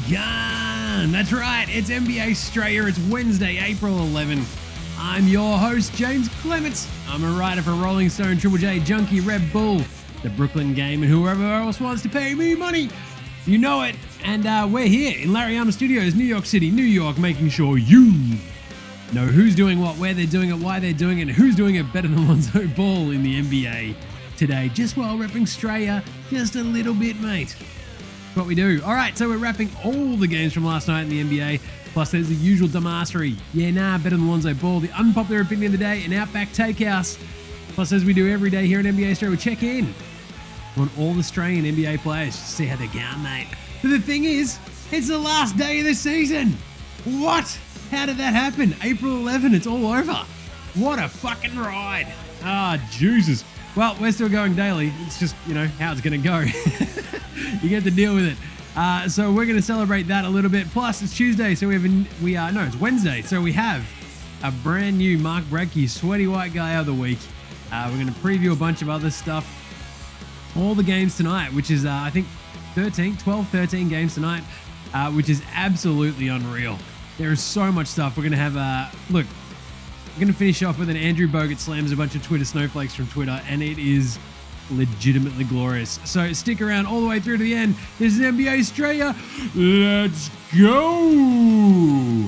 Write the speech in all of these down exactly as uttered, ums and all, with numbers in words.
begun. That's right, it's N B A Australia. It's Wednesday, April eleventh. I'm your host, James Clements. I'm a writer for Rolling Stone, Triple J, Junkie, Red Bull, The Brooklyn Game, and whoever else wants to pay me money. You know it. And uh, we're here in Larry Armour Studios, New York City, New York, making sure you know who's doing what, where they're doing it, why they're doing it, and who's doing it better than Lonzo Ball in the N B A today, just while repping Australia just a little bit, mate. What we do. All right, so we're wrapping all the games from last night in the N B A. Plus, there's the usual dumbassery. Yeah, nah, better than Lonzo Ball. The unpopular opinion of the day, and Outback Takehouse. Plus, as we do every day here in N B A Australia, we check in on all the Australian N B A players to see how they're going, mate. But the thing is, it's the last day of the season. What? How did that happen? April eleventh, it's all over. What a fucking ride. Ah, Jesus. Well, we're still going daily. It's just, you know, how it's going to go. You get to deal with it. Uh, so we're going to celebrate that a little bit. Plus, it's Tuesday, so we have, a, we are, no, it's Wednesday. So we have a brand new Mark Bradke Sweaty White Guy of the Week. Uh, we're going to preview a bunch of other stuff. All the games tonight, which is, uh, I think, thirteen, twelve, thirteen games tonight, uh, which is absolutely unreal. There is so much stuff. We're going to have, uh, look, we're going to finish off with an Andrew Bogut slams a bunch of Twitter snowflakes from Twitter, and it is legitimately glorious. So stick around all the way through to the end. This is N B A Australia. Let's go!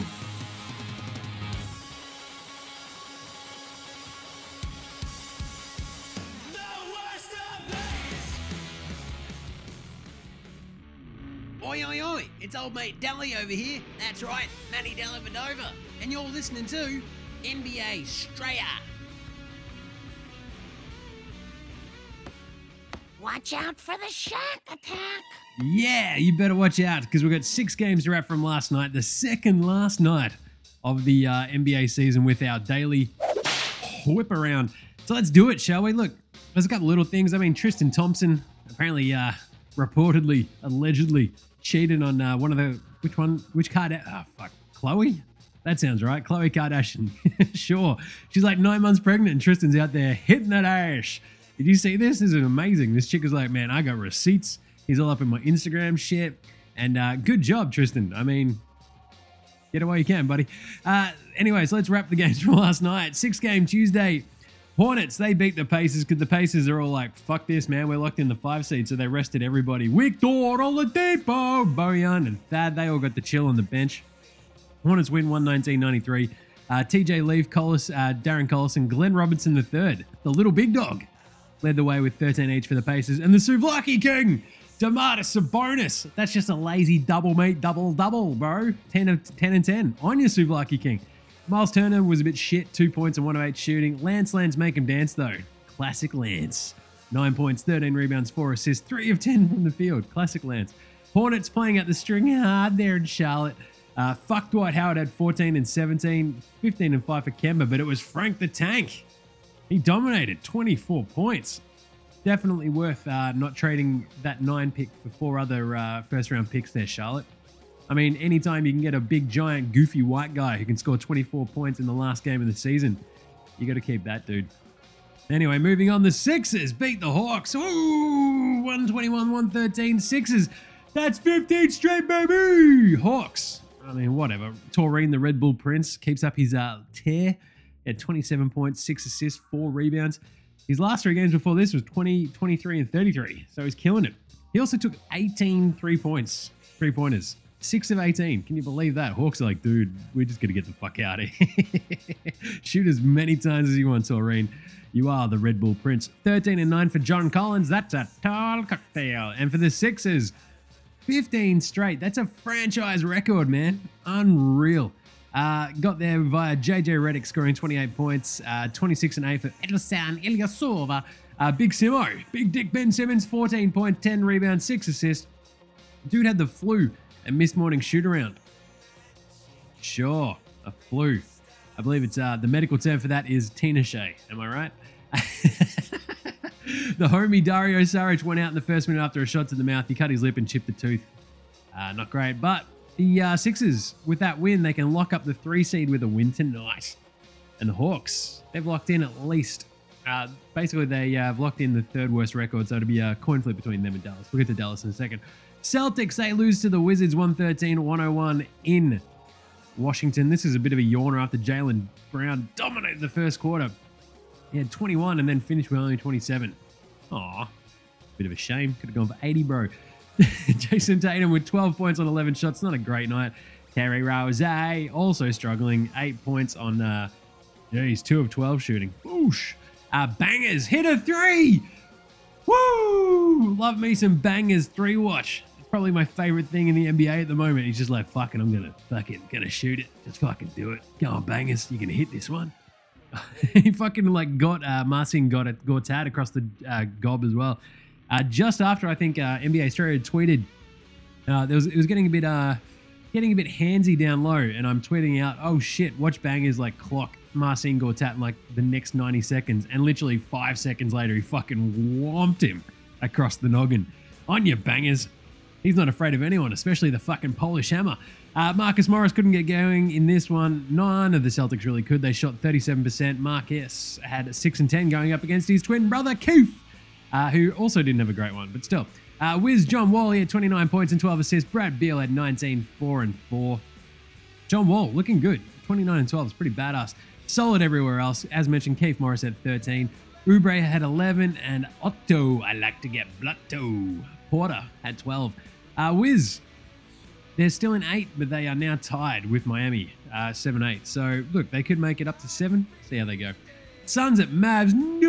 Oi, oi, oi, it's old mate Dally over here. That's right, Manny Dellavedova. And you're listening to N B A Australia. Watch out for the Shaq attack. Yeah, you better watch out because we've got six games to wrap from last night, the second last night of the uh, N B A season with our daily whip around. So let's do it, shall we? Look, there's a couple little things. I mean, Tristan Thompson apparently, uh, reportedly, allegedly cheated on uh, one of the, which one, which card? Ah, oh, fuck, Khloe? That sounds right. Khloe Kardashian. Sure. She's like nine months pregnant and Tristan's out there hitting that ass. Did you see this? This is amazing. This chick is like, man, I got receipts. He's all up in my Instagram shit. And uh, good job, Tristan. I mean, get away you can, buddy. Uh, anyways, let's wrap the games from last night. Six game Tuesday. Hornets, they beat the Pacers because the Pacers are all like, fuck this, man. We're locked in the five seed, so they rested everybody. Victor Oladipo, Bojan, and Thad, they all got the chill on the bench. Hornets win one nineteen ninety-three. Uh, T J Leaf, Collis, uh, Darren Collison, Glenn Robinson the third, the little big dog, led the way with thirteen each for the Pacers. And the Souvlaki King, Domantas Sabonis. That's just a lazy double, mate. Double, double, bro. ten, of, ten and ten on your Souvlaki King. Miles Turner was a bit shit. Two points and one of eight shooting. Lance Lance make him dance, though. Classic Lance. Nine points, thirteen rebounds, four assists, three of ten from the field. Classic Lance. Hornets playing at the string hard there in Charlotte. Uh, fuck Dwight Howard had fourteen and seventeen. fifteen and five for Kemba, but it was Frank the Tank. He dominated, twenty-four points. Definitely worth uh, not trading that nine pick for four other uh, first round picks there, Charlotte. I mean, anytime you can get a big, giant, goofy white guy who can score twenty-four points in the last game of the season, you got to keep that dude. Anyway, moving on, the Sixers beat the Hawks. Ooh, one twenty-one, one thirteen. Sixers, that's fifteen straight, baby. Hawks, I mean, whatever. Taurine, the Red Bull Prince, keeps up his uh, tear at twenty-seven points, six assists, four rebounds. His last three games before this was twenty, twenty-three, and thirty-three, so he's killing it. He also took eighteen three-points, three-pointers, six of eighteen. Can you believe that? Hawks are like, dude, we're just going to get the fuck out of here. Shoot as many times as you want, Taurine. You are the Red Bull Prince. thirteen and nine for John Collins. That's a tall cocktail. And for the Sixers, fifteen straight. That's a franchise record, man. Unreal. Uh, got there via J J Redick scoring twenty-eight points, uh, twenty-six and eight for Edelstan Ilyasova. Uh, Big Simo, Big Dick Ben Simmons, fourteen points, ten rebounds, six assists. Dude had the flu and missed morning shoot around. Sure, a flu. I believe it's uh, the medical term for that is Tina Shea. Am I right? The homie Dario Saric went out in the first minute after a shot to the mouth. He cut his lip and chipped a tooth. Uh, not great, but the uh, Sixers, with that win, they can lock up the three seed with a win tonight. And the Hawks, they've locked in at least Uh, basically, they uh, have locked in the third worst record, so it'll be a coin flip between them and Dallas. We'll get to Dallas in a second. Celtics, they lose to the Wizards one thirteen to one oh one in Washington. This is a bit of a yawner after Jaylen Brown dominated the first quarter. He had twenty-one and then finished with only twenty-seven. Aw, bit of a shame. Could have gone for eighty, bro. Jason Tatum with twelve points on eleven shots. Not a great night. Terry Rozier also struggling. eight points on, uh, geez, two of twelve shooting. Whoosh. Uh, bangers. Hit a three. Woo! Love me some bangers three watch. It's probably my favorite thing in the N B A at the moment. He's just like, fucking, I'm gonna fucking gonna shoot it. Just fucking do it. Go on, bangers. You're gonna hit this one. He fucking like got uh, Marcin got it Gortat across the uh, gob as well. Uh, just after I think uh, N B A Australia tweeted, uh, there was it was getting a bit uh getting a bit handsy down low, and I'm tweeting out, oh shit, watch bangers like clock Marcin Gortat in like the next ninety seconds, and literally five seconds later he fucking whomped him across the noggin. On your bangers. He's not afraid of anyone, especially the fucking Polish hammer. Uh, Marcus Morris couldn't get going in this one. None of the Celtics really could. They shot thirty-seven percent. Marcus had six and ten going up against his twin brother, Keith, uh, who also didn't have a great one, but still. Uh, Wiz John Wall, he had twenty-nine points and twelve assists. Brad Beal had nineteen, four and four. John Wall looking good. twenty-nine and twelve is pretty badass. Solid everywhere else. As mentioned, Keith Morris had thirteen. Oubre had eleven, and Otto, I like to get blutto. Porter had twelve. Uh, Wiz, they're still in eight, but they are now tied with Miami, uh, seven eight. So, look, they could make it up to seven. See how they go. Suns at Mavs.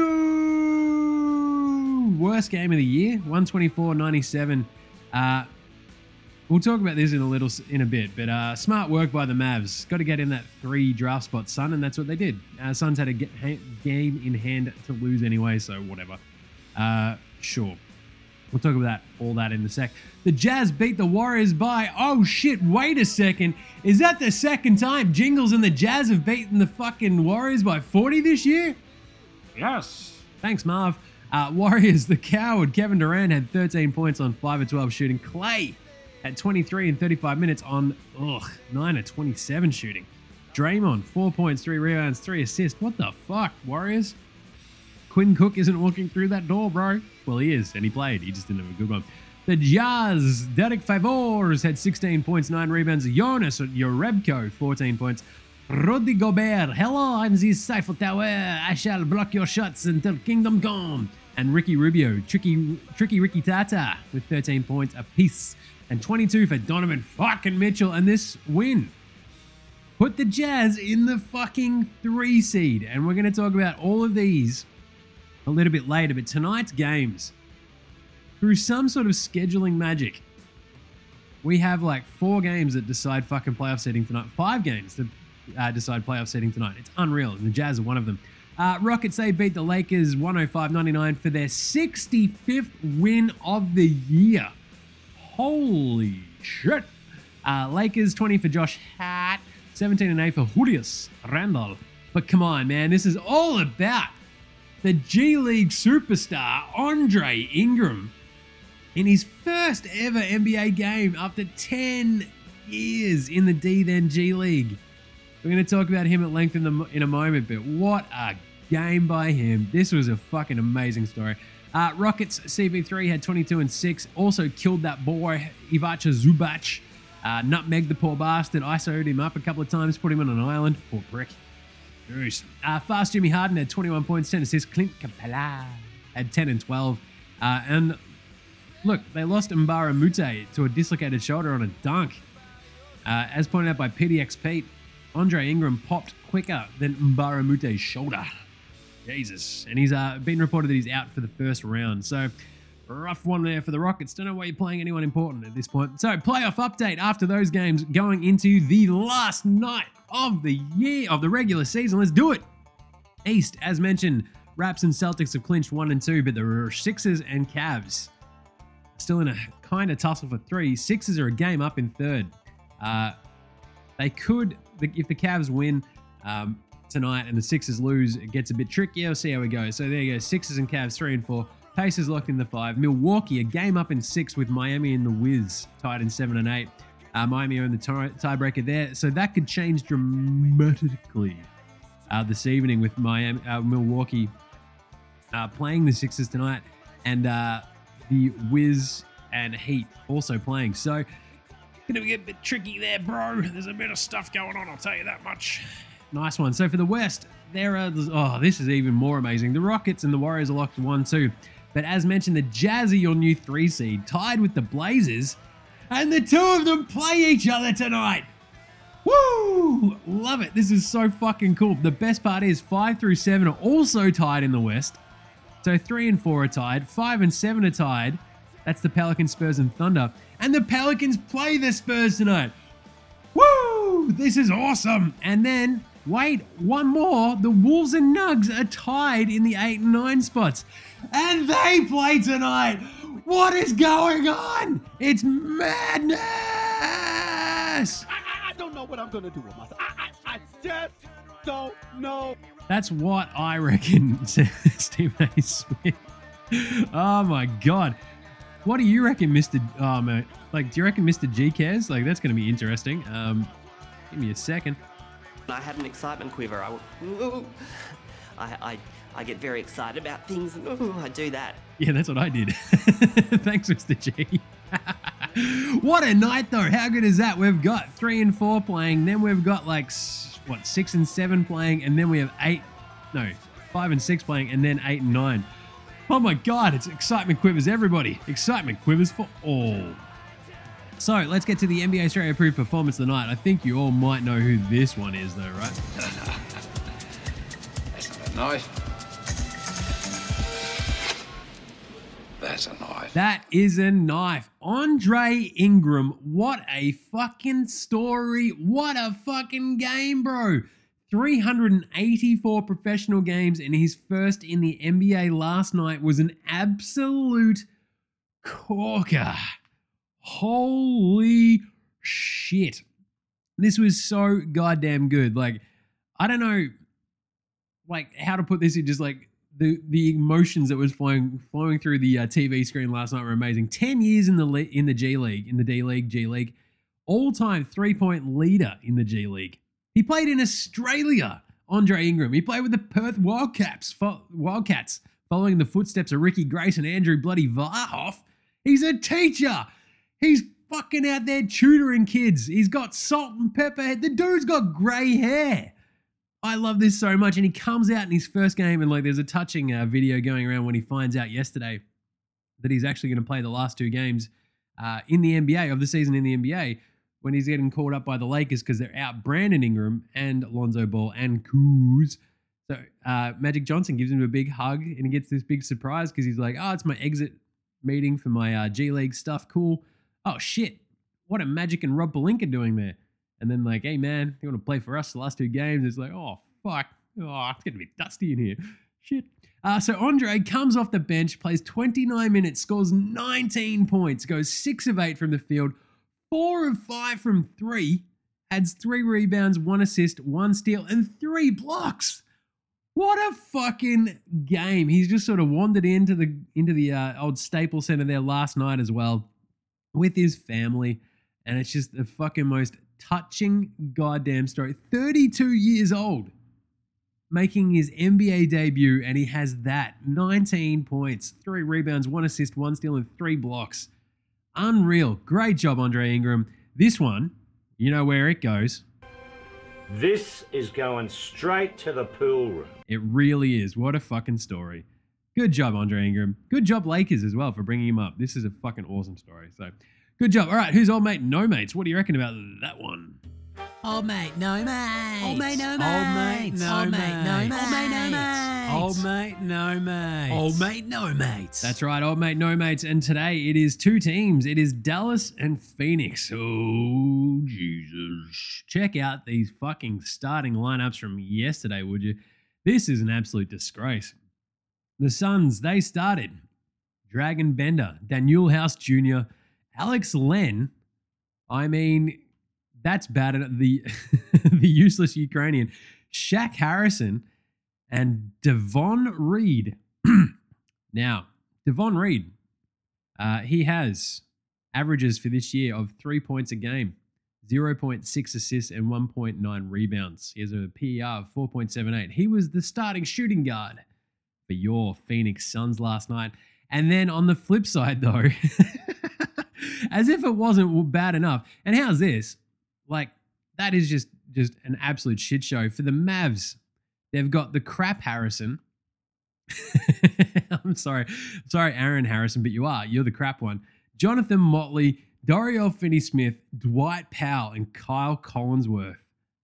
No! Worst game of the year. one twenty-four ninety-seven. Uh, we'll talk about this in a little in a bit, but uh, smart work by the Mavs. Got to get in that three draft spot, Sun, and that's what they did. Uh, Suns had a ge- ha- game in hand to lose anyway, so whatever. Uh, sure. We'll talk about that, all that in a sec. The Jazz beat the Warriors by, oh shit, wait a second. Is that the second time Jingles and the Jazz have beaten the fucking Warriors by forty this year? Yes. Thanks, Marv. Uh, Warriors, the coward, Kevin Durant had thirteen points on five of twelve shooting. Clay had twenty-three in thirty-five minutes on, ugh, nine of twenty-seven shooting. Draymond, four points, three rebounds, three assists. What the fuck, Warriors? Quinn Cook isn't walking through that door, bro. Well, he is, and he played. He just didn't have a good one. The Jazz, Derek Favors had sixteen points, nine rebounds. Jonas Jerebko, fourteen points. Rudy Gobert, hello, I'm the Cypher Tower. I shall block your shots until kingdom come. And Ricky Rubio, Tricky, Tricky Ricky Tata with thirteen points apiece. And twenty-two for Donovan fucking Mitchell. And this win put the Jazz in the fucking three seed. And we're going to talk about all of these a little bit later, but tonight's games, through some sort of scheduling magic, we have like four games that decide fucking playoff seeding tonight. Five games that uh, decide playoff seeding tonight. It's unreal, and the Jazz are one of them. Uh, Rockets, they beat the Lakers one oh five ninety-nine for their sixty-fifth win of the year. Holy shit. Uh, Lakers, twenty for Josh Hart, seventeen and eight for Julius Randle. But come on, man, this is all about the G League superstar Andre Ingram in his first ever N B A game after ten years in the D then G League. We're going to talk about him at length in, the, in a moment, but what a game by him. This was a fucking amazing story. Uh, Rockets, C B three had twenty-two and six, also killed that boy, Ivica Zubac. Uh, nutmegged the poor bastard, I S O'd him up a couple of times, put him on an island. Poor prick. Uh, fast Jimmy Harden had twenty-one points, ten assists. Clint Capella had ten and twelve. Uh, and look, they lost Mbara Mute to a dislocated shoulder on a dunk. Uh, as pointed out by P D X Pete, Andre Ingram popped quicker than Mbara Mute's shoulder. Jesus. And he's uh, been reported that he's out for the first round. So, rough one there for the Rockets. Don't know why you're playing anyone important at this point. So, playoff update after those games going into the last night of the year, of the regular season. Let's do it. East, as mentioned, Raps and Celtics have clinched one and two, but the Sixers and Cavs still in a kind of tussle for three. Sixers are a game up in third. Uh, they could, if the Cavs win um, tonight and the Sixers lose, it gets a bit trickier. We'll see how we go. So there you go. Sixers and Cavs, three and four. Pacers locked in the five. Milwaukee, a game up in six with Miami and the Wiz tied in seven and eight. Uh, Miami are in the tie- tiebreaker there. So that could change dramatically uh, this evening with Miami, uh, Milwaukee uh, playing the Sixers tonight, and uh, the Wiz and Heat also playing. So, gonna get a bit tricky there, bro. There's a bit of stuff going on, I'll tell you that much. Nice one. So for the West, there are, oh, this is even more amazing. The Rockets and the Warriors are locked one two. But as mentioned, the Jazz are your new three seed, tied with the Blazers, and the two of them play each other tonight. Woo! Love it. This is so fucking cool. The best part is five through seven are also tied in the West. So three and four are tied. Five and seven are tied. That's the Pelicans, Spurs, and Thunder. And the Pelicans play the Spurs tonight. Woo! This is awesome. And then, wait, one more. The Wolves and Nugs are tied in the eight and nine spots. And they play tonight. What is going on? It's madness. I, I don't know what I'm going to do with myself. I, I, I just don't know. That's what I reckon, Stephen A. Smith. Oh, my God. What do you reckon, Mister Oh, mate. Like, do you reckon Mister G cares? Like, that's going to be interesting. Um, give me a second. I had an excitement quiver. I, ooh, I, I, I get very excited about things, and ooh, I do that. Yeah, that's what I did. Thanks, Mister G. What a night, though. How good is that? We've got three and four playing. Then we've got, like, what, six and seven playing. And then we have eight, no, five and six playing. And then eight and nine. Oh, my God. It's excitement quivers, everybody. Excitement quivers for all. So let's get to the N B A Australia approved performance of the night. I think you all might know who this one is, though, right? That's not a knife. That's a knife. That is a knife. Andre Ingram. What a fucking story. What a fucking game, bro. three hundred eighty-four professional games, and his first in the N B A last night was an absolute corker. Holy shit. This was so goddamn good. Like, I don't know, like, how to put this in just, like, the the emotions that was flowing flowing through the uh, T V screen last night were amazing. ten years in the le- in the G League, in the D League, G League. All-time three-point leader in the G League. He played in Australia, Andre Ingram. He played with the Perth Wildcats, fo- Wildcats following the footsteps of Ricky Grace and Andrew Bloody Varhoff. He's a teacher. He's fucking out there tutoring kids. He's got salt and pepper. The dude's got grey hair. I love this so much. And he comes out in his first game, and like there's a touching uh, video going around when he finds out yesterday that he's actually going to play the last two games uh, in the N B A of the season in the N B A when he's getting called up by the Lakers because they're out Brandon Ingram and Lonzo Ball and Kuz. So uh, Magic Johnson gives him a big hug, and he gets this big surprise because he's like, oh, it's my exit meeting for my uh, G League stuff. Cool. Oh, shit. What are Magic and Rob Pelinka doing there? And then like, hey, man, you want to play for us the last two games? It's like, oh, fuck. Oh, it's going to be dusty in here. Shit. Uh, so Andre comes off the bench, plays twenty-nine minutes, scores nineteen points, goes six of eight from the field, four of five from three, adds three rebounds, one assist, one steal, and three blocks. What a fucking game. He's just sort of wandered into the into the uh, old Staples Center there last night as well with his family. And it's just the fucking most touching goddamn story. thirty-two years old, making his N B A debut, and he has that. nineteen points, three rebounds, one assist, one steal, and three blocks. Unreal. Great job, Andre Ingram. This one, you know where it goes. This is going straight to the pool room. It really is. What a fucking story. Good job, Andre Ingram. Good job, Lakers, as well, for bringing him up. This is a fucking awesome story. So, good job. All right, who's old mate, no mates? What do you reckon about that one? Old mate, no mate. Old mate, no Old mate, mates. no Old mate, mate, no no mates. Old mate, no mates. Old mate, no mates. Old mate, no mates. That's right, old mate, no mates. And today it is two teams. It is Dallas and Phoenix. Oh, Jesus. Check out these fucking starting lineups from yesterday, would you? This is an absolute disgrace. The Suns, they started Dragon Bender, Daniel House Junior, Alex Len. I mean, that's bad. The, the useless Ukrainian, Shaq Harrison, and Devon Reed. Now, Devon Reed, uh, he has averages for this year of three points a game, zero point six assists, and one point nine rebounds. He has a P E R of four point seven eight. He was the starting shooting guard for your Phoenix Suns last night. And then on the flip side, though, as if it wasn't bad enough. And how's this? Like, that is just, just an absolute shit show. For the Mavs, they've got the crap Harrison. I'm sorry. Sorry, Aaron Harrison, but you are. You're the crap one. Jonathan Motley, Dorial Finney-Smith, Dwight Powell, and Kyle Collinsworth.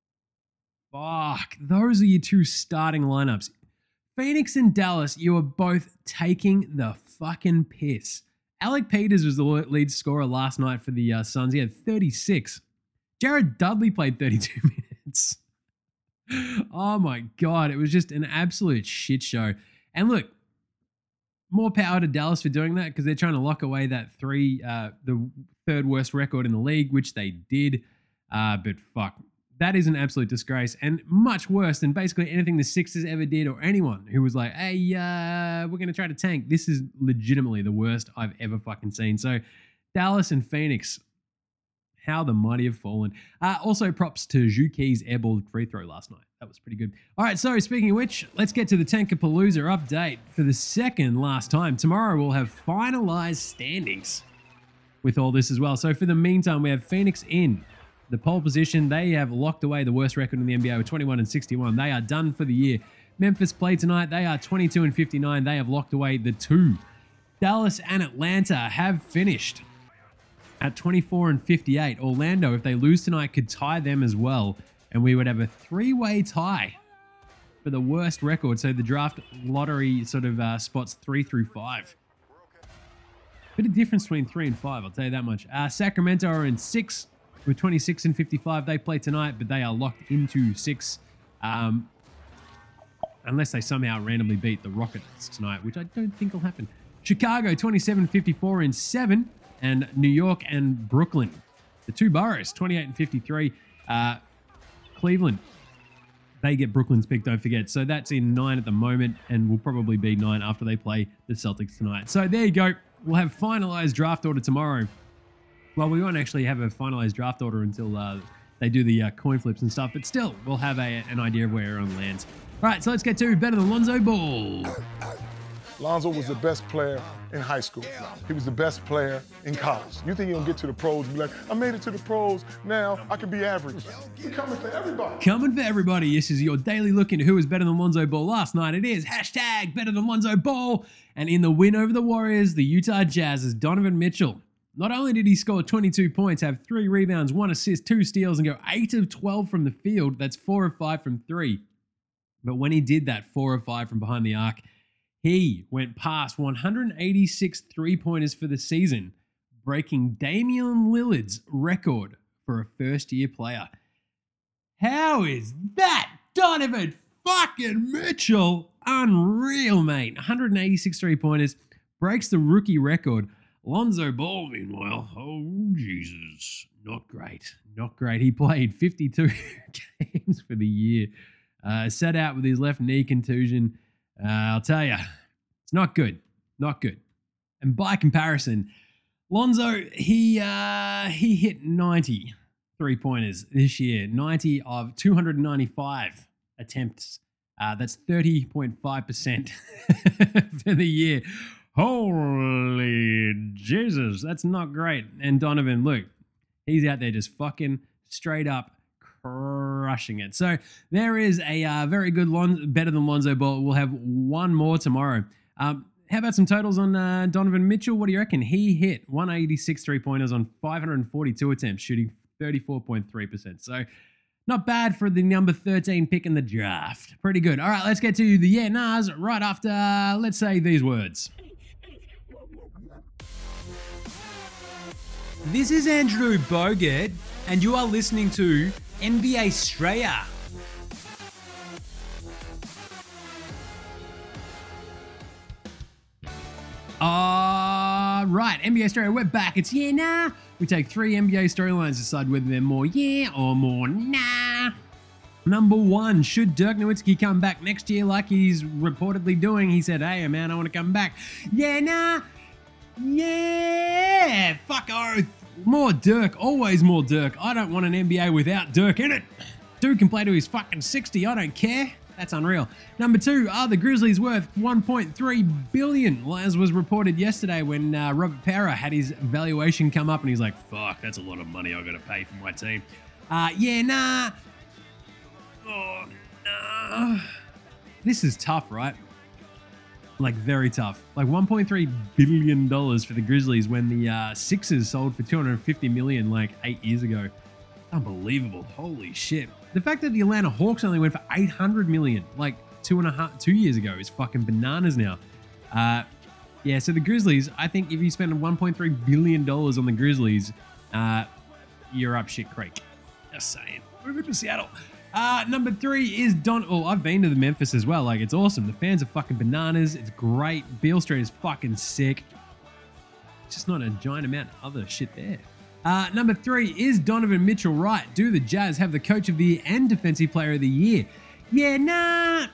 Fuck. Those are your two starting lineups. Phoenix and Dallas, you are both taking the fucking piss. Alec Peters was the lead scorer last night for the uh, Suns. He had thirty-six. Jared Dudley played thirty-two minutes. Oh my God. It was just an absolute shit show. And look, more power to Dallas for doing that because they're trying to lock away that three, uh, the third worst record in the league, which they did. Uh, but fuck, that is an absolute disgrace and much worse than basically anything the Sixers ever did or anyone who was like, hey, uh, we're going to try to tank. This is legitimately the worst I've ever fucking seen. So Dallas and Phoenix, how the mighty have fallen. Uh, also, props to Zhuki's airball free throw last night. That was pretty good. All right, so speaking of which, let's get to the Tankapalooza update for the second last time. Tomorrow we'll have finalized standings with all this as well. So for the meantime, we have Phoenix in the pole position. They have locked away the worst record in the N B A with twenty-one and sixty-one. They are done for the year. Memphis play tonight. They are twenty-two and fifty-nine. They have locked away the two. Dallas and Atlanta have finished at twenty-four and fifty-eight. Orlando, if they lose tonight, could tie them as well. And we would have a three-way tie for the worst record. So the draft lottery sort of uh, spots three through five. Bit of difference between three and five, I'll tell you that much. Uh, Sacramento are in six with twenty-six and fifty-five. They play tonight, but they are locked into six. Um, unless they somehow randomly beat the Rockets tonight, which I don't think will happen. Chicago, twenty-seven fifty-four in seven. And New York and Brooklyn, the two boroughs, twenty-eight and fifty-three. Uh, Cleveland, they get Brooklyn's pick, don't forget. So that's in nine at the moment and will probably be nine after they play the Celtics tonight. So there you go. We'll have finalized draft order tomorrow. Well, we won't actually have a finalized draft order until uh, they do the uh, coin flips and stuff, but still, we'll have a, an idea of where everyone lands. All right, so let's get to better than Lonzo Ball. Lonzo was the best player in high school. He was the best player in college. You think he'll get to the pros and be like, I made it to the pros, now I can be average. We're coming for everybody. Coming for everybody. This is your daily look into who was better than Lonzo Ball last night. It is hashtag better than Lonzo Ball. And in the win over the Warriors, the Utah Jazz's Donovan Mitchell. Not only did he score twenty-two points, have three rebounds, one assist, two steals, and go eight of twelve from the field. That's four of five from three. But when he did that, four of five from behind the arc, he went past one hundred eighty-six three-pointers for the season, breaking Damian Lillard's record for a first-year player. How is that? Donovan fucking Mitchell. Unreal, mate. one hundred eighty-six three-pointers, breaks the rookie record. Lonzo Ball, meanwhile, oh, Jesus, not great. Not great. He played fifty-two games for the year. Uh, sat out with his left knee contusion. Uh, I'll tell you, it's not good. Not good. And by comparison, Lonzo, he uh, he hit ninety three-pointers this year. ninety of two hundred ninety-five attempts. Uh, that's thirty point five percent for the year. Holy Jesus, that's not great. And Donovan, look, he's out there just fucking straight up crushing it. So there is a uh, very good Lon- better than Lonzo Ball. We'll have one more tomorrow. Um, how about some totals on uh, Donovan Mitchell? What do you reckon? He hit one hundred eighty-six three-pointers on five hundred forty-two attempts, shooting thirty-four point three percent. So not bad for the number thirteen pick in the draft. Pretty good. All right, let's get to the yeah nahs right after, uh, let's say these words. This is Andrew Bogut, and you are listening to N B A Australia. All right, N B A Australia, we're back. It's yeah, nah. We take three N B A storylines, decide whether they're more yeah or more nah. Number one, should Dirk Nowitzki come back next year like he's reportedly doing? He said, hey, man, I want to come back. Yeah, nah. Yeah, fuck oath. More Dirk, always more Dirk. I don't want an N B A without Dirk in it. Dude can play to his fucking sixty, I don't care. That's unreal. Number two, are the Grizzlies worth one point three billion dollars? As was reported yesterday when uh, Robert Parra had his valuation come up and he's like, fuck, that's a lot of money I've got to pay for my team. Uh, yeah, nah. Oh, nah. This is tough, right? Like, very tough. Like, one point three billion dollars for the Grizzlies when the uh, Sixers sold for two hundred fifty million dollars like eight years ago. Unbelievable. Holy shit. The fact that the Atlanta Hawks only went for eight hundred million dollars like two and a half, two years ago is fucking bananas now. Uh, yeah, so the Grizzlies, I think if you spend one point three billion dollars on the Grizzlies, uh, you're up shit creek. Just saying. Move to Seattle. Uh, number three is Don. Oh, I've been to the Memphis as well. Like, it's awesome. The fans are fucking bananas. It's great. Beale Street is fucking sick. It's just not a giant amount of other shit there. Uh, number three is Donovan Mitchell right. Do the Jazz have the Coach of the Year and Defensive Player of the Year? Yeah, nah.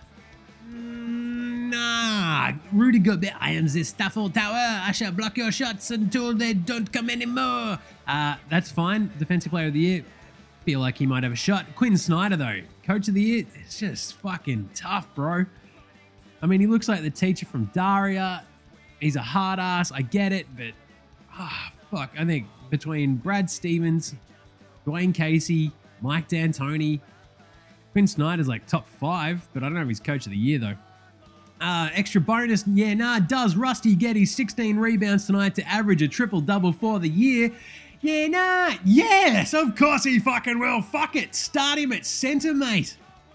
Mm, nah. Rudy Gobert, I am the Stafford Tower. I shall block your shots until they don't come anymore. Uh, that's fine. Defensive Player of the Year. Feel like he might have a shot. Quinn Snyder, though. Coach of the Year. It's just fucking tough, bro. I mean, he looks like the teacher from Daria. He's a hard ass. I get it, but ah, oh, fuck. I think between Brad Stevens, Dwayne Casey, Mike D'Antoni, Quinn Snyder's like top five, but I don't know if he's Coach of the Year, though. Uh, extra bonus, yeah, nah, does Rusty get his sixteen rebounds tonight to average a triple-double for the year? Yeah, nah, yes, of course he fucking will. Fuck it, start him at center, mate.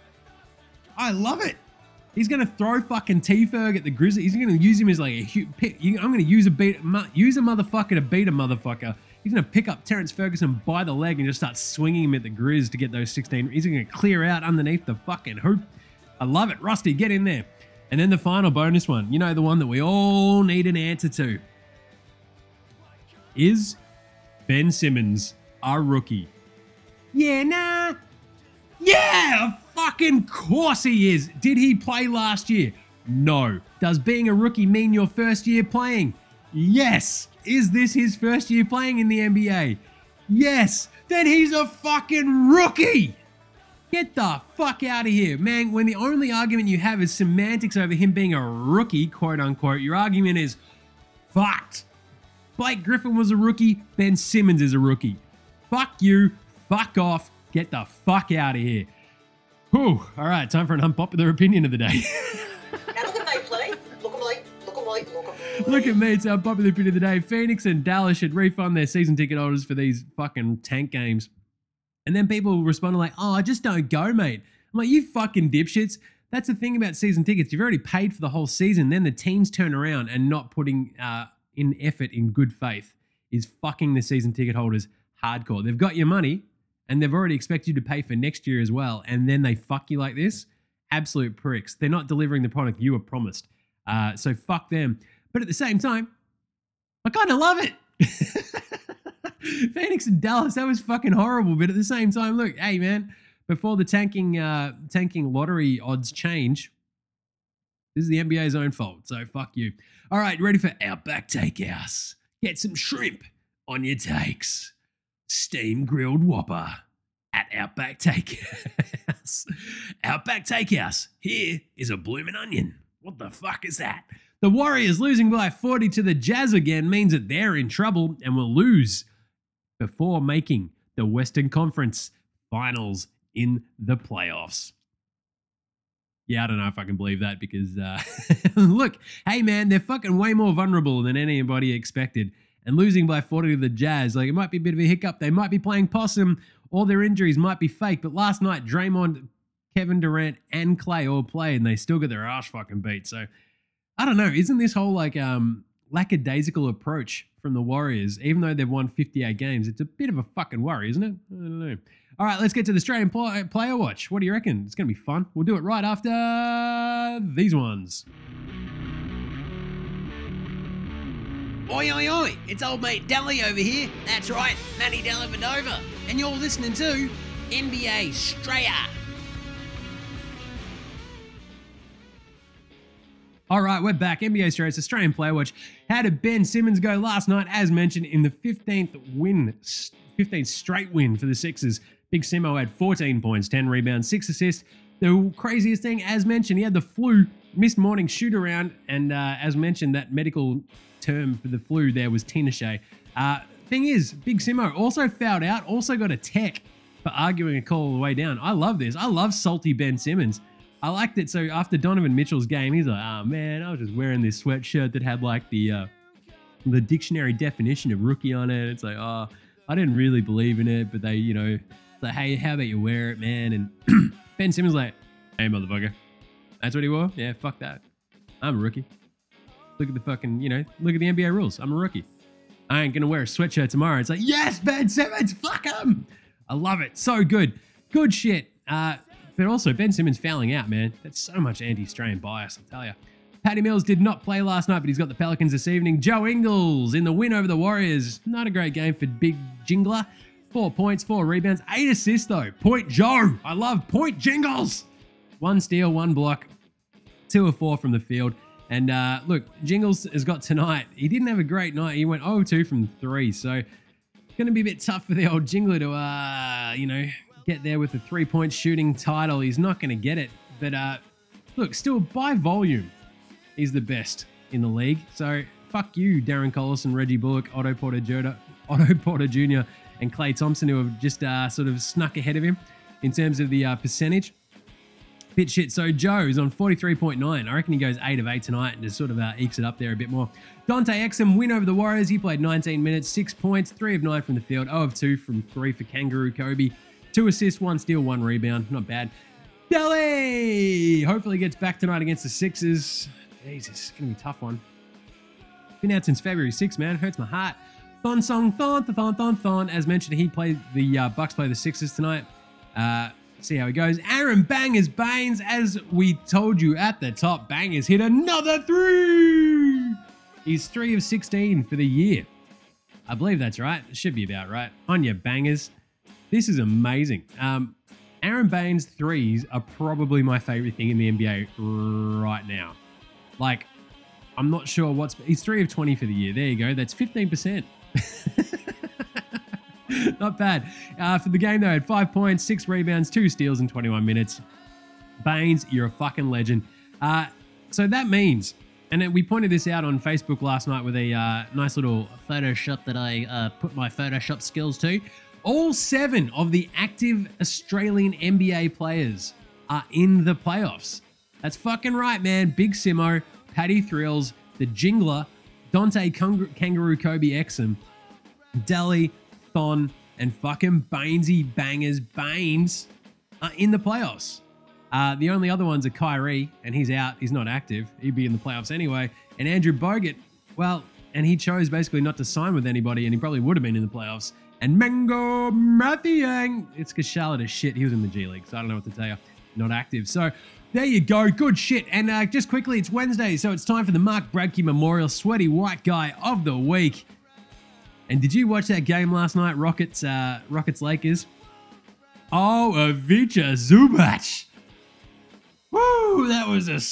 I love it. He's going to throw fucking T-Ferg at the Grizzlies. He's going to use him as like a huge pick. I'm going to use a beat, use a motherfucker to beat a motherfucker. He's going to pick up Terrence Ferguson by the leg and just start swinging him at the Grizz to get those sixteen. He's going to clear out underneath the fucking hoop. I love it. Rusty, get in there. And then the final bonus one. You know, the one that we all need an answer to. Is Ben Simmons our rookie? Yeah, nah. Yeah, of fucking course he is. Did he play last year? No. Does being a rookie mean your first year playing? Yes. Is this his first year playing in the N B A? Yes. Then he's a fucking rookie. Get the fuck out of here, man. When the only argument you have is semantics over him being a rookie, quote unquote, your argument is fucked. Blake Griffin was a rookie. Ben Simmons is a rookie. Fuck you. Fuck off. Get the fuck out of here. Whew. All right, time for an unpopular opinion of the day. Now look at me, please. Look at me. Look at me. Look at me. Look at me. It's our unpopular opinion of the day. Phoenix and Dallas should refund their season ticket holders for these fucking tank games. And then people respond like, oh, I just don't go, mate. I'm like, you fucking dipshits. That's the thing about season tickets. You've already paid for the whole season. Then the teams turn around and not putting uh, in effort in good faith is fucking the season ticket holders hardcore. They've got your money and they've already expected you to pay for next year as well. And then they fuck you like this. Absolute pricks. They're not delivering the product you were promised. Uh, so fuck them. But at the same time, I kind of love it. Phoenix and Dallas, that was fucking horrible. But at the same time, look, hey man, before the tanking uh, tanking lottery odds change, this is the N B A's own fault. So fuck you. All right, ready for Outback Takehouse? Get some shrimp on your takes. Steam grilled Whopper at Outback Takehouse. Outback Takehouse. Here is a bloomin' onion. What the fuck is that? The Warriors losing by forty to the Jazz again means that they're in trouble and will lose before making the Western Conference Finals in the playoffs. Yeah, I don't know if I can believe that because, uh, look, hey man, they're fucking way more vulnerable than anybody expected. And losing by forty to the Jazz, like it might be a bit of a hiccup. They might be playing possum. All their injuries might be fake. But last night, Draymond, Kevin Durant, and Clay all played and they still got their ass fucking beat. So, I don't know. Isn't this whole like um, lackadaisical approach from the Warriors, even though they've won fifty-eight games, it's a bit of a fucking worry, isn't it? I don't know. All right, let's get to the Australian play- Player Watch. What do you reckon? It's going to be fun. We'll do it right after these ones. Oi, oi, oi, it's old mate Dally over here. That's right, Manny Dellavedova. And you're listening to N B A Australia. All right, we're back. N B A Australia's Australian Player Watch. How did Ben Simmons go last night? As mentioned, in the fifteenth win, fifteenth straight win for the Sixers. Big Simo had fourteen points, ten rebounds, six assists. The craziest thing, as mentioned, he had the flu, missed morning shoot around, and uh, as mentioned, that medical term for the flu there was Tinashe. Uh, thing is, Big Simo also fouled out, also got a tech for arguing a call all the way down. I love this. I love salty Ben Simmons. I liked it. So after Donovan Mitchell's game, he's like, oh man, I was just wearing this sweatshirt that had like the uh, the dictionary definition of rookie on it. It's like, oh, I didn't really believe in it, but they, you know, like, hey, how about you wear it, man? And Ben Simmons like, hey, motherfucker. That's what he wore? Yeah, fuck that. I'm a rookie. Look at the fucking, you know, look at the N B A rules. I'm a rookie. I ain't going to wear a sweatshirt tomorrow. It's like, yes, Ben Simmons, fuck him. I love it. So good. Good shit. Uh, but also, Ben Simmons fouling out, man. That's so much anti-Australian bias, I'll tell you. Patty Mills did not play last night, but he's got the Pelicans this evening. Joe Ingles in the win over the Warriors. Not a great game for Big Jingler. Four points, four rebounds, eight assists though. Point Joe. I love Point Jingles. One steal, one block, two of four from the field. And uh, look, Jingles has got tonight. He didn't have a great night. He went oh two from three. So it's going to be a bit tough for the old Jingler to, uh, you know, get there with the three-point shooting title. He's not going to get it. But uh, look, still by volume, he's the best in the league. So fuck you, Darren Collison, Reggie Bullock, Otto Porter Jr., Otto Porter Junior, and Klay Thompson, who have just uh, sort of snuck ahead of him in terms of the uh, percentage. Bit shit. So Joe is on forty-three point nine. I reckon he goes eight of eight tonight and just sort of uh, ekes it up there a bit more. Dante Exum win over the Warriors. He played nineteen minutes, six points, three of nine from the field, zero of two from three for Kangaroo Kobe. Two assists, one steal, one rebound. Not bad. Delly hopefully gets back tonight against the Sixers. Jesus, it's going to be a tough one. Been out since February sixth, man. Hurts my heart. Thon Song Thon, Thon, Thon, Thon. As mentioned, he played the uh, Bucks play the Sixers tonight. Uh, see how he goes. Aaron Bangers Baines, as we told you at the top, Bangers hit another three. He's three of sixteen for the year. I believe that's right. It should be about right. On your Bangers. This is amazing. Um, Aaron Baines threes are probably my favorite thing in the N B A right now. Like, I'm not sure what's... He's three of twenty for the year. There you go. That's fifteen percent. Not bad. Uh, for the game, though, had five points, six rebounds, two steals in twenty-one minutes. Baines, you're a fucking legend. Uh, so that means, and then we pointed this out on Facebook last night with a uh, nice little Photoshop that I uh, put my Photoshop skills to. All seven of the active Australian N B A players are in the playoffs. That's fucking right, man. Big Simo, Paddy Thrills, the Jingler, Dante Kang- Kangaroo Kobe Exum, Delly, Thon, and fucking Bainesy Bangers Baines are in the playoffs. Uh, the only other ones are Kyrie, and he's out. He's not active. He'd be in the playoffs anyway. And Andrew Bogut, well, and he chose basically not to sign with anybody, and he probably would have been in the playoffs. And Mango Mathiang, it's because Charlotte is shit. He was in the G League, so I don't know what to tell you. Not active. So there you go. Good shit. And uh, just quickly, it's Wednesday, so it's time for the Mark Bradke Memorial Sweaty White Guy of the Week. And did you watch that game last night, Rockets, uh, Rockets Lakers? Oh, Ivica Zubac. Woo, that was a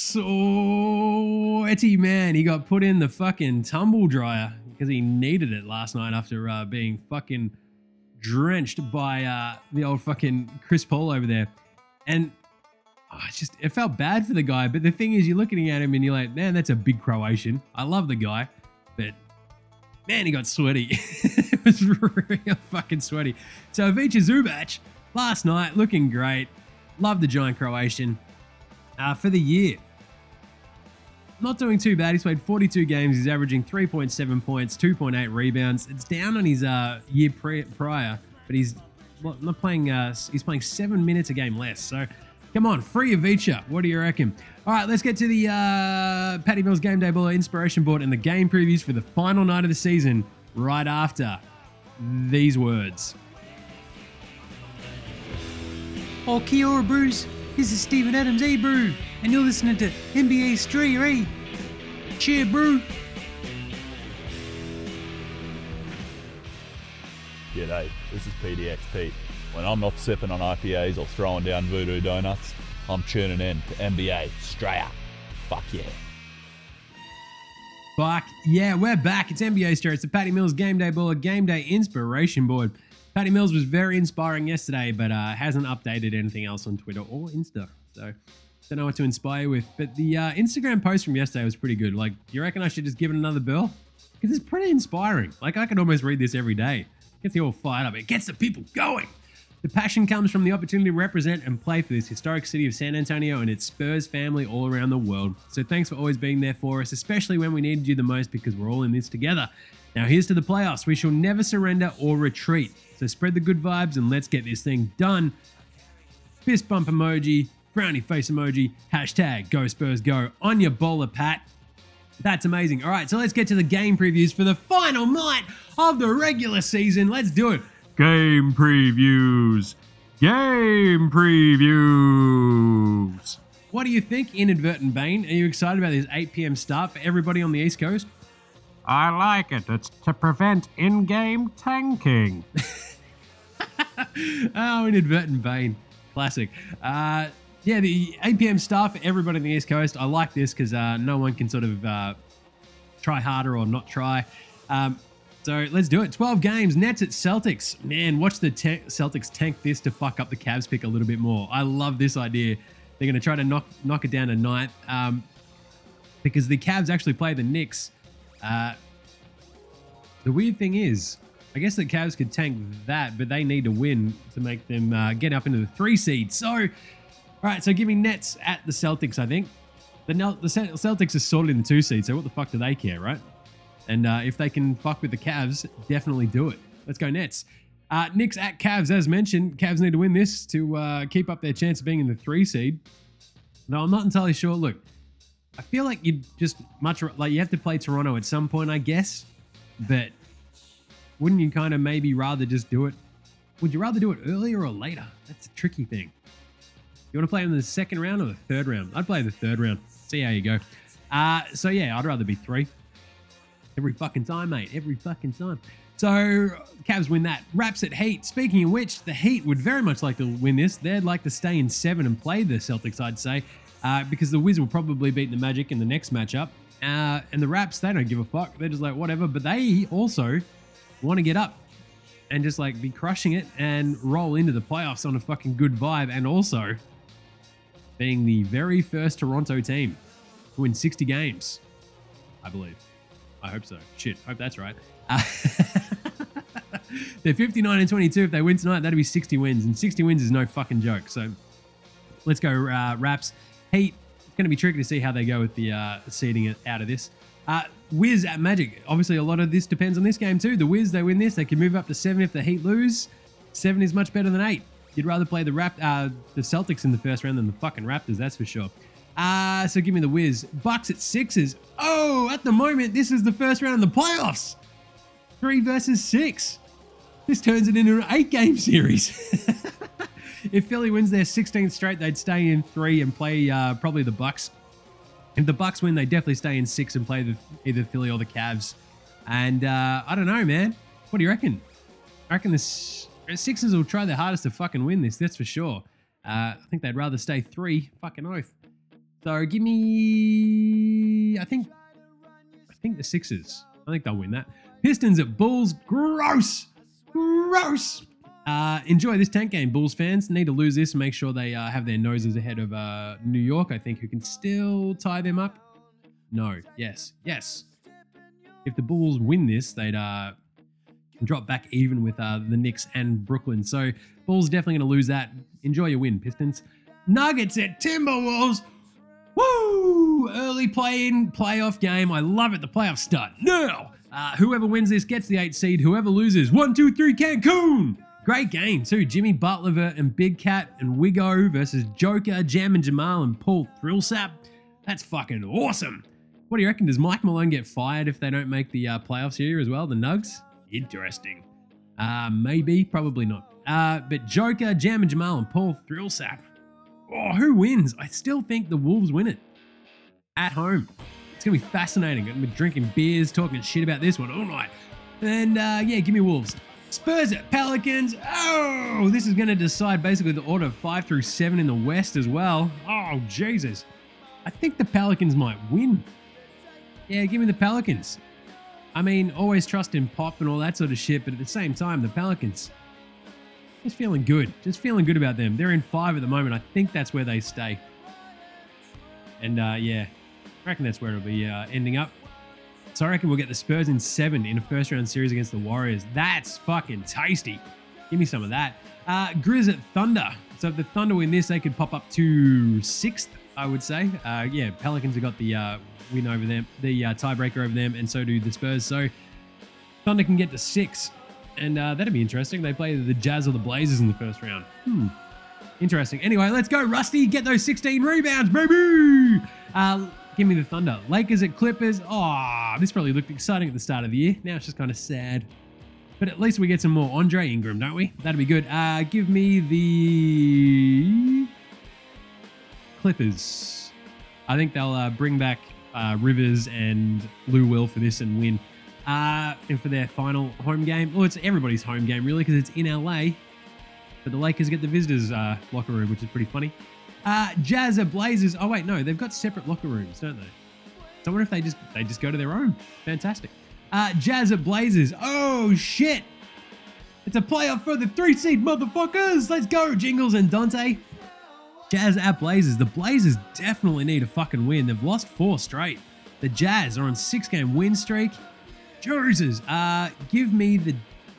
sweaty man. He got put in the fucking tumble dryer because he needed it last night after uh, being fucking drenched by uh, the old fucking Chris Paul over there. And oh, it's just, it felt bad for the guy. But the thing is, you're looking at him and you're like, man, that's a big Croatian. I love the guy, but man, he got sweaty. It was real fucking sweaty. So Ivica Zubac last night, looking great. Love the giant Croatian. Uh, for the year, not doing too bad. He's played forty-two games. He's averaging three point seven points, two point eight rebounds. It's down on his uh, year pre- prior, but he's well, not playing. Uh, he's playing seven minutes a game less. So come on, free Ivica. What do you reckon? All right, let's get to the uh, Patty Mills Game Day Baller Inspiration Board and the game previews for the final night of the season right after these words. Oh, kia ora, Bruce. This is Stephen Adams, hey, bro, and you're listening to N B A Straight, right? Cheer, bro. G'day, this is P D X Pete. When I'm not sipping on I P As or throwing down voodoo donuts, I'm tuning in to N B A Straight. Fuck yeah. Fuck yeah, we're back. It's N B A Straight. It's the Patty Mills Game Day Baller Game Day Inspiration Board. Patty Mills was very inspiring yesterday, but uh, hasn't updated anything else on Twitter or Insta. So don't know what to inspire you with. But the uh, Instagram post from yesterday was pretty good. Like, do you reckon I should just give it another burl? Because it's pretty inspiring. Like, I could almost read this every day. Gets you all fired up. It gets the people going. The passion comes from the opportunity to represent and play for this historic city of San Antonio and its Spurs family all around the world. So thanks for always being there for us, especially when we needed you the most, because we're all in this together. Now here's to the playoffs. We shall never surrender or retreat. So spread the good vibes and let's get this thing done. Fist bump emoji, frowny face emoji, hashtag Go Spurs Go on your bowler, Pat. That's amazing. All right, so let's get to the game previews for the final night of the regular season. Let's do it. Game previews. Game previews. What do you think, Inadvertent Bane? Are you excited about this eight p.m. start for everybody on the East Coast? I like it. It's to prevent in-game tanking. Oh, Inadvertent Bane. Classic. Uh, yeah, the eight p.m. start for everybody on the East Coast. I like this because uh, no one can sort of uh, try harder or not try. Um, so let's do it. twelve games. Nets at Celtics. Man, watch the te- Celtics tank this to fuck up the Cavs pick a little bit more. I love this idea. They're going to try to knock knock it down to ninth um, because the Cavs actually play the Knicks. Uh, the weird thing is, I guess the Cavs could tank that, but they need to win to make them uh, get up into the three seed. So, all right, so give me Nets at the Celtics, I think. The, the Celtics are sorted in the two seed, so what the fuck do they care, right? And uh, if they can fuck with the Cavs, definitely do it. Let's go Nets. Uh, Knicks at Cavs, as mentioned. Cavs need to win this to uh, keep up their chance of being in the three seed. No, I'm not entirely sure. Look, I feel like you just much like you have to play Toronto at some point, I guess. But wouldn't you kind of maybe rather just do it? Would you rather do it earlier or later? That's a tricky thing. You want to play in the second round or the third round? I'd play the third round. See how you go. Uh, so yeah, I'd rather be three. Every fucking time, mate. Every fucking time. So Cavs win that. Raps at Heat. Speaking of which, the Heat would very much like to win this. They'd like to stay in seven and play the Celtics, I'd say, uh, because the Wiz will probably beat the Magic in the next matchup. Uh, and the Raps, they don't give a fuck. They're just like, whatever. But they also want to get up and just like be crushing it and roll into the playoffs on a fucking good vibe. And also being the very first Toronto team to win sixty games, I believe. I hope so. Shit, hope that's right. Uh, they're fifty-nine and twenty-two. If they win tonight, that'd be sixty wins. And sixty wins is no fucking joke. So let's go uh, Raps. Heat, it's going to be tricky to see how they go with the uh, seeding it out of this. Uh, Wiz at Magic. Obviously, a lot of this depends on this game too. The Wiz, they win this. They can move up to seven if the Heat lose. Seven is much better than eight. You'd rather play the Rap, uh, the Celtics in the first round than the fucking Raptors, that's for sure. Uh, so give me the Wiz. Bucks at Sixers. Oh, at the moment, this is the first round of the playoffs. Three versus six. This turns it into an eight-game series. If Philly wins their sixteenth straight, they'd stay in three and play uh, probably the Bucks. If the Bucks win, they definitely stay in six and play the, either Philly or the Cavs. And uh, I don't know, man. What do you reckon? I reckon the Sixers will try their hardest to fucking win this, that's for sure. Uh, I think they'd rather stay three. Fucking oath. So give me, I think, I think the Sixers. I think they'll win that. Pistons at Bulls. Gross. Gross. Uh, enjoy this tank game, Bulls fans. Need to lose this and make sure they uh, have their noses ahead of uh, New York, I think, who can still tie them up. No. Yes. Yes. If the Bulls win this, they'd uh, drop back even with uh, the Knicks and Brooklyn. So Bulls definitely going to lose that. Enjoy your win, Pistons. Nuggets at Timberwolves. Woo! Early play-in playoff game. I love it. The playoffs start now. Uh, whoever wins this gets the eight seed. Whoever loses, one, two, three, Cancun. Great game too. Jimmy Butler and Big Cat and Wiggo versus Joker, Jam and Jamal and Paul Thrillsap. That's fucking awesome. What do you reckon? Does Mike Malone get fired if they don't make the uh, playoffs here as well? The Nugs? Interesting. Uh, maybe, probably not. Uh, but Joker, Jam and Jamal and Paul Thrillsap. Oh, who wins? I still think the Wolves win it. At home. It's going to be fascinating. I'm going to be drinking beers, talking shit about this one all night. And uh, yeah, give me Wolves. Spurs at Pelicans. Oh, this is going to decide basically the order of five through seven in the West as well. Oh, Jesus. I think the Pelicans might win. Yeah, give me the Pelicans. I mean, always trust in Pop and all that sort of shit, but at the same time, the Pelicans. Just feeling good. Just feeling good about them. They're in five at the moment. I think that's where they stay. And uh, yeah, I reckon that's where it'll be uh, ending up. So I reckon we'll get the Spurs in seven in a first round series against the Warriors. That's fucking tasty. Give me some of that. Uh, Grizz at Thunder. So if the Thunder win this, they could pop up to sixth, I would say. Uh, yeah, Pelicans have got the uh, win over them, the uh, tiebreaker over them, and so do the Spurs. So Thunder can get to six. And uh, that'd be interesting. They play the Jazz or the Blazers in the first round. Hmm. Interesting. Anyway, let's go, Rusty. Get those sixteen rebounds, baby. Uh, give me the Thunder. Lakers at Clippers. Oh, this probably looked exciting at the start of the year. Now it's just kind of sad. But at least we get some more Andre Ingram, don't we? That'd be good. Uh, give me the Clippers. I think they'll uh, bring back uh, Rivers and Lou Will for this and win. Uh, and for their final home game. Well, it's everybody's home game, really, because it's in L A. But the Lakers get the visitors' uh, locker room, which is pretty funny. Uh, Jazz at Blazers. Oh, wait, no. They've got separate locker rooms, don't they? So I wonder if they just they just go to their own. Fantastic. Uh, Jazz at Blazers. Oh, shit. It's a playoff for the three-seed motherfuckers. Let's go, Jingles and Dante. Jazz at Blazers. The Blazers definitely need a fucking win. They've lost four straight. The Jazz are on six-game win streak. Jesus. Uh, give me the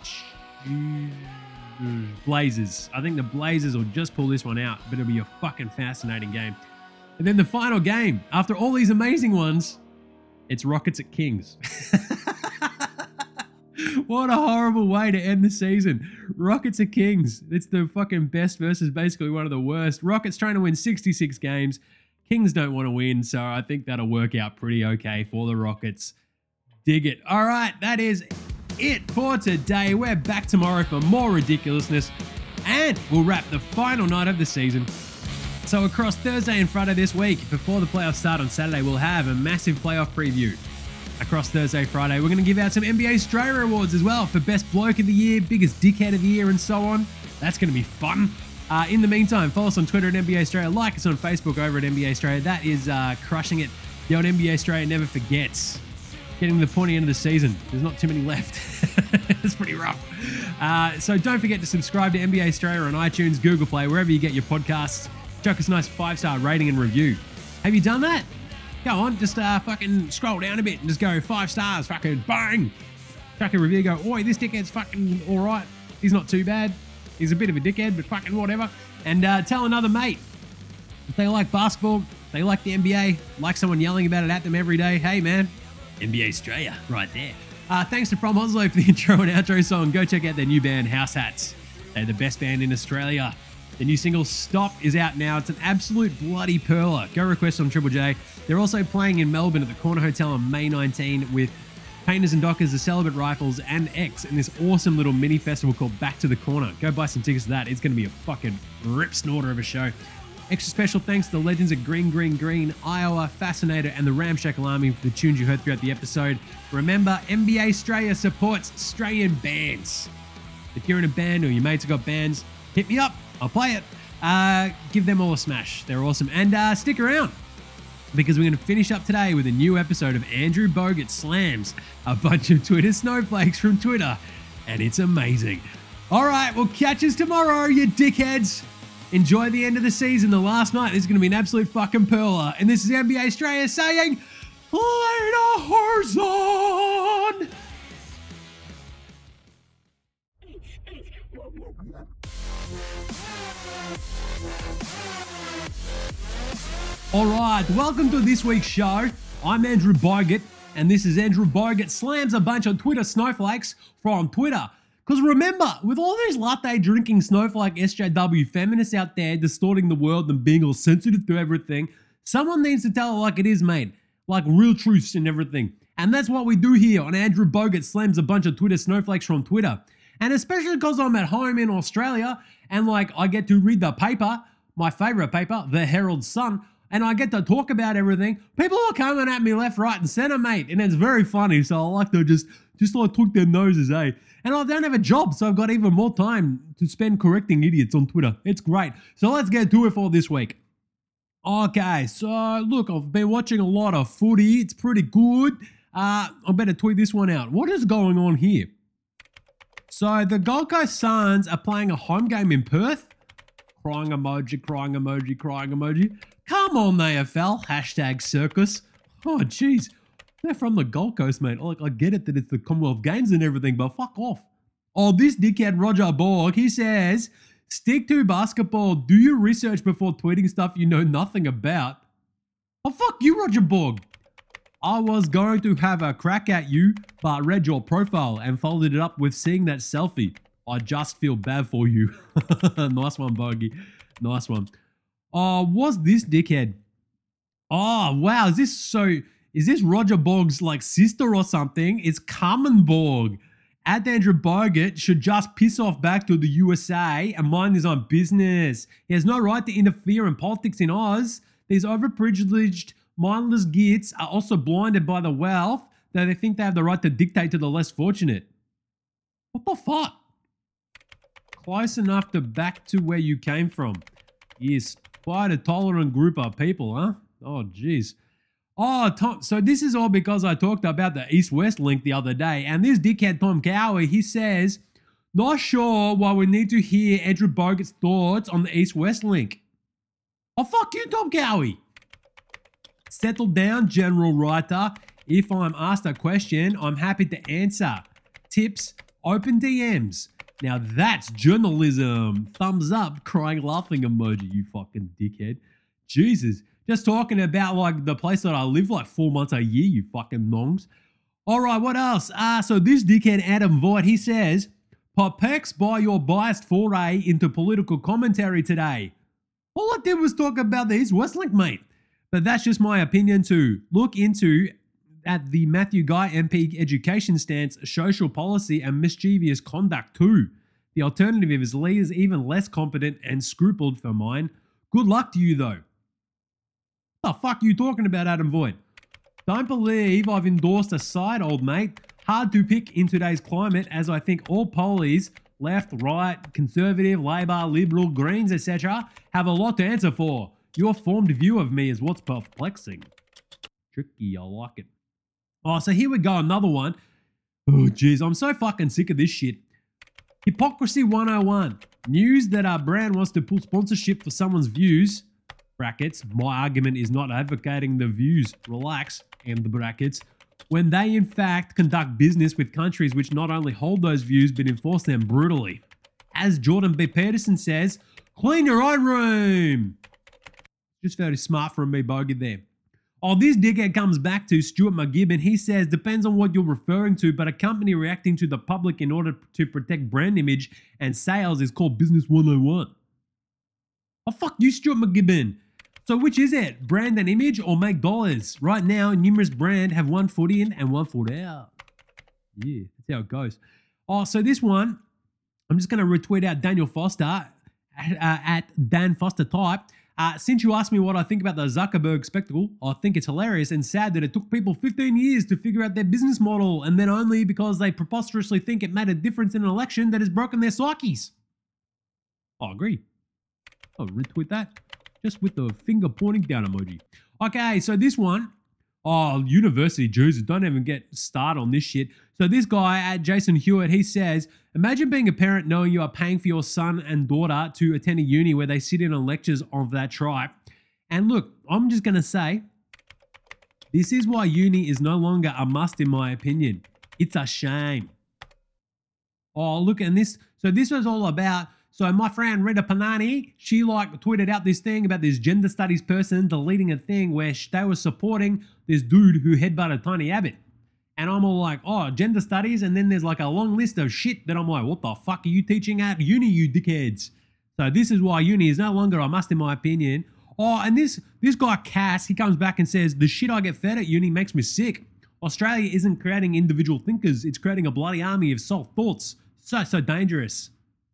Blazers. I think the Blazers will just pull this one out, but it'll be a fucking fascinating game. And then the final game, after all these amazing ones, it's Rockets at Kings. What a horrible way to end the season. Rockets at Kings. It's the fucking best versus basically one of the worst. Rockets trying to win sixty-six games. Kings don't want to win, so I think that'll work out pretty okay for the Rockets. Dig it. All right, that is it for today. We're back tomorrow for more ridiculousness, and we'll wrap the final night of the season. So across Thursday and Friday this week, before the playoffs start on Saturday, we'll have a massive playoff preview. Across Thursday, Friday, we're going to give out some N B A Australia awards as well for Best Bloke of the Year, Biggest Dickhead of the Year, and so on. That's going to be fun. Uh, in the meantime, follow us on Twitter at N B A Australia. Like us on Facebook over at N B A Australia. That is uh, crushing it. The old N B A Australia never forgets. Getting to the pointy end of the season. There's not too many left. It's pretty rough. Uh, so don't forget to subscribe to N B A Australia on iTunes, Google Play, wherever you get your podcasts. Chuck us a nice five-star rating and review. Have you done that? Go on, just uh, fucking scroll down a bit and just go five stars, fucking bang. Chuck a review, go, oi, this dickhead's fucking all right. He's not too bad. He's a bit of a dickhead, but fucking whatever. And uh, tell another mate. If they like basketball, they like the N B A, like someone yelling about it at them every day, hey man, N B A Australia right there. Uh, thanks to From Oslo for the intro and outro song. Go check out their new band, House Hats. They're the best band in Australia. The new single, Stop, is out now. It's an absolute bloody perler. Go request on Triple J. They're also playing in Melbourne at the Corner Hotel on May nineteenth with Painters and Dockers, the Celibate Rifles, and X in this awesome little mini festival called Back to the Corner. Go buy some tickets to that. It's going to be a fucking rip snorter of a show. Extra special thanks to the legends of Green Green Green, Iowa, Fascinator, and the Ramshackle Army for the tunes you heard throughout the episode. Remember, N B A Australia supports Australian bands. If you're in a band or your mates have got bands, hit me up. I'll play it. Uh, give them all a smash. They're awesome. And uh, stick around, because we're going to finish up today with a new episode of Andrew Bogut Slams a bunch of Twitter snowflakes from Twitter, and it's amazing. All right, we'll catch us tomorrow, you dickheads. Enjoy the end of the season, the last night. This is going to be an absolute fucking perler. And this is N B A Australia saying, later, Horzon! All right, welcome to this week's show. I'm Andrew Bogut, and this is Andrew Bogut Slams a bunch of Twitter snowflakes from Twitter. Because remember, with all these latte drinking snowflake S J W feminists out there distorting the world and being all sensitive to everything, someone needs to tell it like it is, mate. Like real truths and everything. And that's what we do here on Andrew Bogut Slams a bunch of Twitter snowflakes from Twitter. And especially because I'm at home in Australia and like I get to read the paper, my favourite paper, the Herald Sun, and I get to talk about everything. People are coming at me left, right, and centre, mate, and it's very funny. So I like to just, just like tweak their noses, eh? And I don't have a job, so I've got even more time to spend correcting idiots on Twitter. It's great. So let's get to it for this week. Okay, so look, I've been watching a lot of footy. It's pretty good. Uh, I better tweet this one out. What is going on here? So the Gold Coast Suns are playing a home game in Perth. Crying emoji, crying emoji, crying emoji. Come on, A F L. Hashtag circus. Oh, jeez. They're from the Gold Coast, mate. Like, I get it that it's the Commonwealth Games and everything, but fuck off. Oh, this dickhead Roger Borg, he says, stick to basketball. Do your research before tweeting stuff you know nothing about. Oh, fuck you, Roger Borg. I was going to have a crack at you, but read your profile and followed it up with seeing that selfie. I just feel bad for you. Nice one, Bogey. Nice one. Oh, what's this dickhead? Oh, wow. Is this so... Is this Roger Borg's, like, sister or something? It's Carmen Borg. At Andrew Bogut should just piss off back to the U S A and mind his own business. He has no right to interfere in politics in Oz. These overprivileged, mindless gits are also blinded by the wealth that they think they have the right to dictate to the less fortunate. What the fuck? Close enough to back to where you came from. Yes, quite a tolerant group of people, huh? Oh, jeez. Oh, Tom, so this is all because I talked about the East-West link the other day, and this dickhead Tom Cowie, he says, not sure why we need to hear Andrew Bogut's thoughts on the East-West link. Oh, fuck you, Tom Cowie. Settle down, general writer. If I'm asked a question, I'm happy to answer. Tips, open D Ms. Now that's journalism. Thumbs up, crying, laughing emoji, you fucking dickhead. Jesus. Just talking about, like, the place that I live, like, four months a year, you fucking nongs. All right, what else? Ah, uh, so this dickhead Adam Voigt, he says, perplexed by your biased foray into political commentary today. All I did was talk about the East-West link, mate. But that's just my opinion too. Look into at the Matthew Guy M P education stance, social policy and mischievous conduct too. The alternative is Lee is even less competent and scrupled for mine. Good luck to you though. What the fuck are you talking about, Adam Voigt? Don't believe I've endorsed a side, old mate. Hard to pick in today's climate, as I think all polies, left, right, conservative, Labour, Liberal, Greens, et cetera, have a lot to answer for. Your formed view of me is what's perplexing. Tricky, I like it. Oh, so here we go, another one. Oh, jeez, I'm so fucking sick of this shit. Hypocrisy one oh one. News that our brand wants to pull sponsorship for someone's views. Brackets, my argument is not advocating the views, relax, and the brackets, when they in fact conduct business with countries which not only hold those views but enforce them brutally. As Jordan B. Peterson says, clean your own room. Just very smart from me, Bogey there. Oh, this dickhead comes back to Stuart McGibbon. He says, depends on what you're referring to, but a company reacting to the public in order to protect brand image and sales is called Business one oh one. Oh, fuck you, Stuart McGibbon. So which is it? Brand and image or make dollars? Right now, numerous brands have one foot in and one foot out. Yeah, that's how it goes. Oh, so this one, I'm just going to retweet out Daniel Foster at, uh, at Dan Foster Type. Uh, since you asked me what I think about the Zuckerberg spectacle, I think it's hilarious and sad that it took people fifteen years to figure out their business model, and then only because they preposterously think it made a difference in an election that has broken their psyches. I agree. I'll retweet that. Just with the finger pointing down emoji. Okay, so this one, oh, university Jesus, don't even get started on this shit. So this guy at Jason Hewitt, he says, imagine being a parent knowing you are paying for your son and daughter to attend a uni where they sit in on lectures of that tribe. And look, I'm just going to say, this is why uni is no longer a must in my opinion. It's a shame. Oh, look, and this, so this was all about, so my friend Rita Panani, she like tweeted out this thing about this gender studies person deleting a thing where they were supporting this dude who headbutted Tony Abbott. And I'm all like, oh, gender studies, and then there's like a long list of shit that I'm like, what the fuck are you teaching at uni, you dickheads? So this is why uni is no longer a must in my opinion. Oh, and this this guy Cass, he comes back and says, the shit I get fed at uni makes me sick. Australia isn't creating individual thinkers, it's creating a bloody army of soft thoughts. So, so dangerous.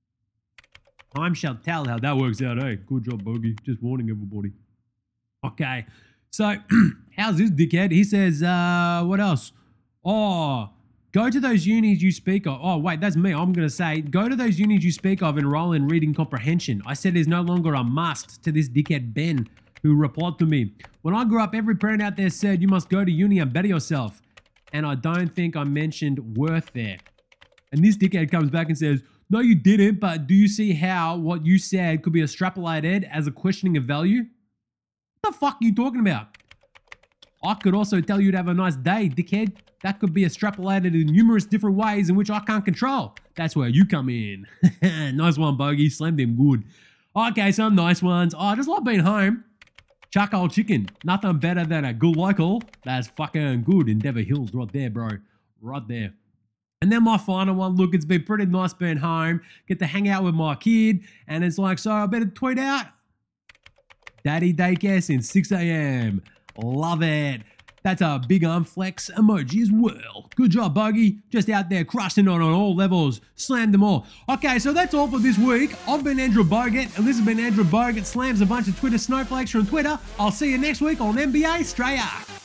Time shall tell how that works out, eh? Good job, Bogey. Just warning everybody. Okay, so how's this dickhead? He says, uh, what else? Oh, go to those unis you speak of. Oh, wait, that's me. I'm going to say, go to those unis you speak of, enroll in reading comprehension. I said it's no longer a must to this dickhead Ben, who replied to me. When I grew up, every parent out there said, you must go to uni and better yourself. And I don't think I mentioned worth there. And this dickhead comes back and says, no, you didn't, but do you see how what you said could be extrapolated as a questioning of value? What the fuck are you talking about? I could also tell you to have a nice day, dickhead. That could be extrapolated in numerous different ways in which I can't control. That's where you come in. Nice one, Bogey. Slammed him good. Okay, some nice ones. Oh, I just love being home. Charcoal chicken. Nothing better than a good local. That's fucking good. Endeavour Hills right there, bro. Right there. And then my final one, look, it's been pretty nice being home. Get to hang out with my kid. And it's like, so I better tweet out. Daddy daycare since six a m Love it. That's a big arm flex emoji as well. Good job, Bogey. Just out there crushing it on all levels. Slammed them all. Okay, so that's all for this week. I've been Andrew Bogut, and this has been Andrew Bogut Slams a bunch of Twitter snowflakes from Twitter. I'll see you next week on N B A Straya.